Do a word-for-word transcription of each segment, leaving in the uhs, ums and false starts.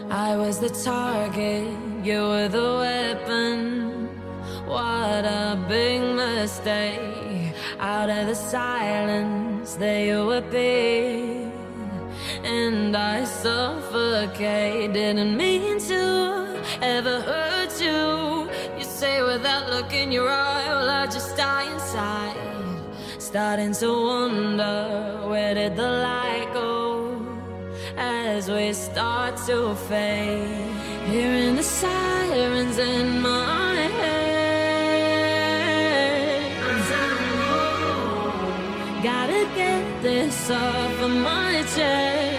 I was the target, you were the weapon. What a big mistake. Out of the silence, there you appeared, and I suffocate. Didn't mean to ever hurt you. You say with that look in your eye, well, I just die inside. Starting to wonder, where did the light go as we start to fade? Hearing the sirens in my head, gotta get this off of my chest.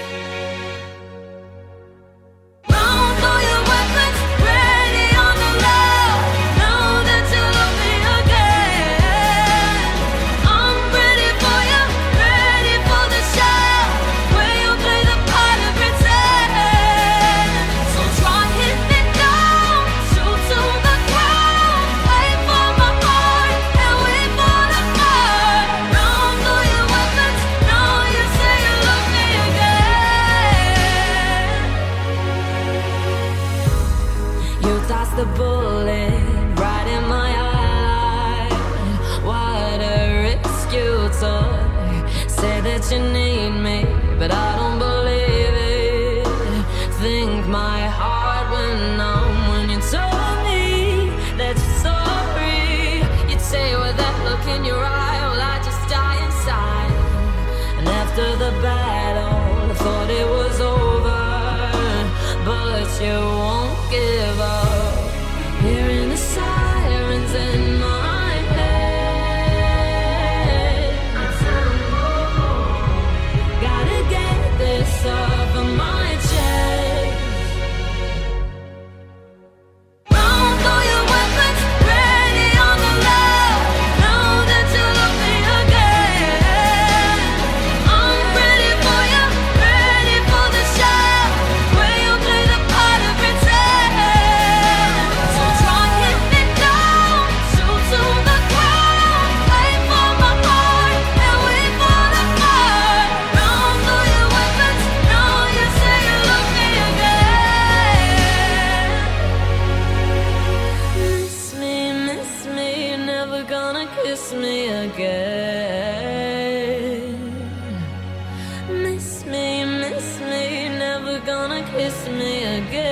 The bullet right in my eye. What a risk you took. Say that you need me, but I don't believe it. Think my heart went numb when you told me that you're sorry. You'd say with that look in your eye, well, I just die inside. And after the battle, I thought it was over, but you won't give up. Hearing the sirens in my head, gotta get this off of my chest. Run for your weapons, ready on the left. Know that you love me again. I'm ready for you, ready for the shot, where you play the part of pretend. Kiss me again. Miss me, miss me, never gonna kiss me again.